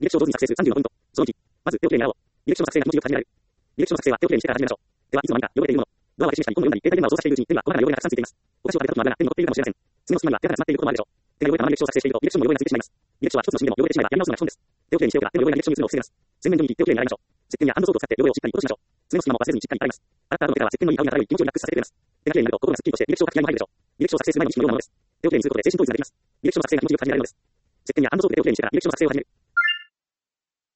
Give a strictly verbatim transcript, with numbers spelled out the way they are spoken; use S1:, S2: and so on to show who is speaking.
S1: 履歴書を上手に作成するさんじゅうのポイント。そのいち、まず手をきれいに洗おう。履歴書の作成が気持ちよく始められる。履歴書の作成は手をきれいにしてから始めましょう。では、いつの間にか汚れているもの。ドアを開け閉めしたり、本を読んだり、携帯電話を操作しているうちに手には細かな汚れがたくさんついています。お菓子を食べたこともあるが、手に残っているかもしれません。次の隙間には手が詰まっていることもあるでしょう。手が汚れたまま履歴書を作成していると、履歴書にも汚れがついてしまいます。履歴書は一つのシーンでも汚れてしまえばやり直すのが基本です。手をきれいにしておけば手の汚れが履歴書に移るのを防げます。洗面所に行き手をきれいに洗いましょう。石鹸やハンドソープを使って汚れをしっかり落としましょう。爪の隙間も忘れずにしっかり洗います。洗った後の手からは石鹸のいい香りが漂い気持ちをリラックスさせてくれます。手がきれいになると心がすっきりとして履歴書が書き上げに入るでしょう。履歴書を作成する前の意識のようなものです。手をきれいにすることで精神統一ができます。履歴書の作成が気持ちよく始められるのです。石鹸やハンドソープで手をきれいにしてから履歴書の作成を始める。